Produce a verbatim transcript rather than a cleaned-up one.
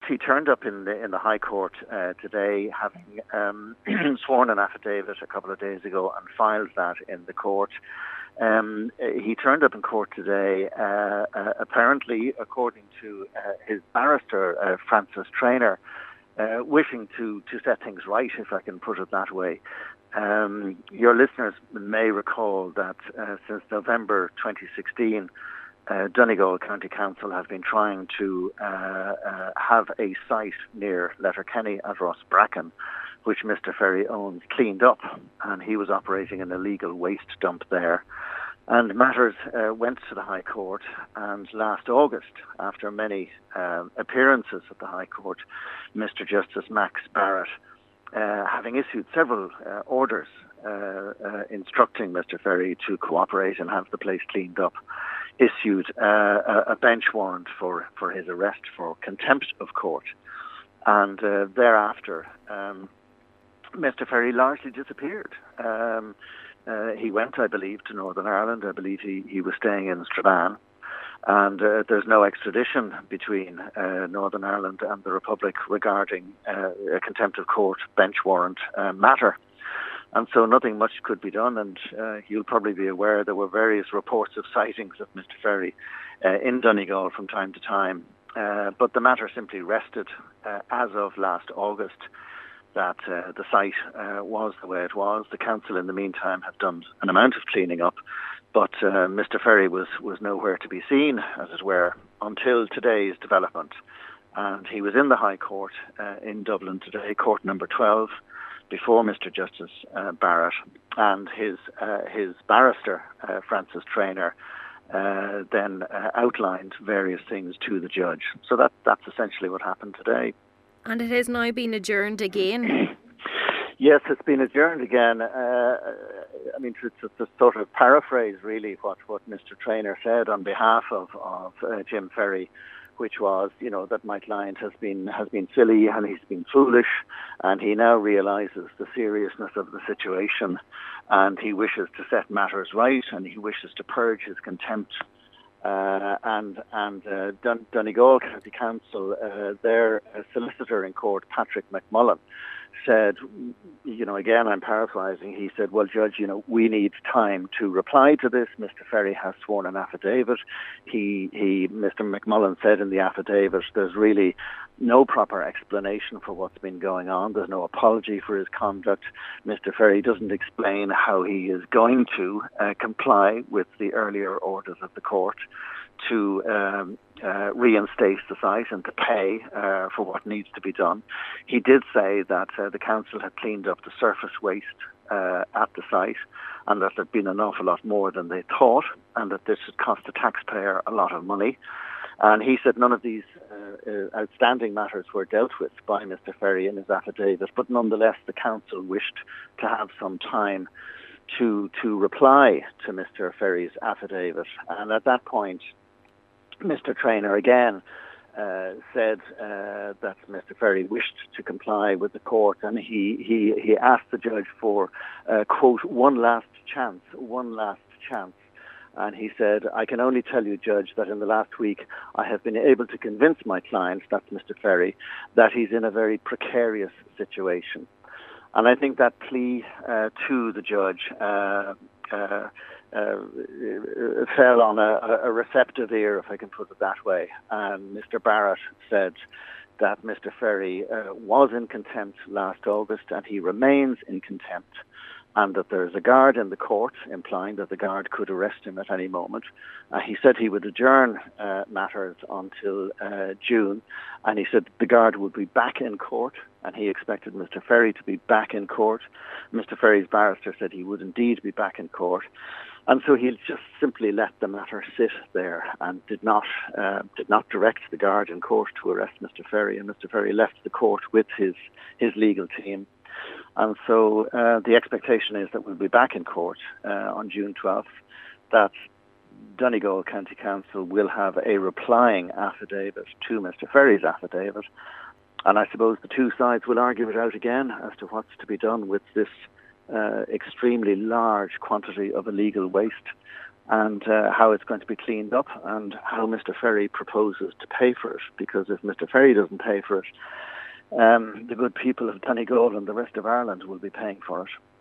he turned up in the in the High Court uh, today, having um, sworn an affidavit a couple of days ago and filed that in the court. Um, he turned up in court today, uh, uh, apparently, according to uh, his barrister, uh, Francis Traynor, uh, wishing to, to set things right, if I can put it that way. Um, your listeners may recall that uh, since November twenty sixteen, uh, Donegal County Council have been trying to uh, uh, have a site near Letterkenny at Rossbracken, which Mister Ferry owns, cleaned up, and he was operating an illegal waste dump there. And matters uh, went to the High Court, and last August, after many uh, appearances at the High Court, Mister Justice Max Barrett, uh, having issued several uh, orders uh, uh, instructing Mister Ferry to cooperate and have the place cleaned up, issued uh, a bench warrant for, for his arrest for contempt of court. And uh, thereafter, um, Mister Ferry largely disappeared. Um, uh, he went, I believe, to Northern Ireland. I believe he, he was staying in Strabane. And uh, there's no extradition between uh, Northern Ireland and the Republic regarding uh, a contempt of court bench warrant uh, matter. And so nothing much could be done. And uh, you'll probably be aware there were various reports of sightings of Mister Ferry uh, in Donegal from time to time. Uh, but the matter simply rested uh, as of last August, that uh, the site uh, was the way it was. The council, in the meantime, have done an amount of cleaning up, but uh, Mister Ferry was, was nowhere to be seen, as it were, until today's development. And he was in the High Court uh, in Dublin today, court number twelve, before Mister Justice uh, Barrett, and his uh, his barrister, uh, Francis Traynor, uh, then uh, outlined various things to the judge. So that that's essentially what happened today. And it has now been adjourned again? Yes, it's been adjourned again. Uh, I mean, to, to, to sort of paraphrase really what, what Mister Traynor said on behalf of, of uh, Jim Ferry, which was, you know, that my client has been has been silly and he's been foolish, and he now realises the seriousness of the situation, and he wishes to set matters right, and he wishes to purge his contempt. Uh, and and uh, Dun- Donegal County Council, uh, their uh, solicitor in court, Patrick McMullen, said, you know, again, I'm paraphrasing, he said, well, Judge, you know, we need time to reply to this. Mister Ferry has sworn an affidavit. He, he, Mister McMullen said in the affidavit, there's really no proper explanation for what's been going on. There's no apology for his conduct. Mister Ferry doesn't explain how he is going to uh, comply with the earlier orders of the court to um, uh, reinstate the site and to pay uh, for what needs to be done. He did say that uh, the council had cleaned up the surface waste uh, at the site, and that there'd been an awful lot more than they thought, and that this had cost the taxpayer a lot of money. And he said none of these uh, uh, outstanding matters were dealt with by Mister Ferry in his affidavit, but nonetheless the council wished to have some time to to reply to Mister Ferry's affidavit. And at that point, Mister Traynor again uh, said uh, that Mister Ferry wished to comply with the court, and he, he, he asked the judge for, uh, quote, one last chance, one last chance. And he said, I can only tell you, Judge, that in the last week I have been able to convince my client, that's Mister Ferry, that he's in a very precarious situation. And I think that plea uh, to the judge uh, uh, uh, fell on a, a receptive ear, if I can put it that way. And Mister Barrett said that Mister Ferry uh, was in contempt last August, and he remains in contempt, and that there is a guard in the court, implying that the guard could arrest him at any moment. Uh, he said he would adjourn uh, matters until uh, June, and he said the guard would be back in court, and he expected Mister Ferry to be back in court. Mister Ferry's barrister said he would indeed be back in court, and so he just simply let the matter sit there and did not uh, did not direct the guard in court to arrest Mister Ferry, and Mister Ferry left the court with his, his legal team. And so uh, the expectation is that we'll be back in court uh, on June twelfth, that Donegal County Council will have a replying affidavit to Mister Ferry's affidavit. And I suppose the two sides will argue it out again as to what's to be done with this uh, extremely large quantity of illegal waste. and uh, how it's going to be cleaned up and how Mister Ferry proposes to pay for it. Because if Mister Ferry doesn't pay for it, um, the good people of Donegal and the rest of Ireland will be paying for it.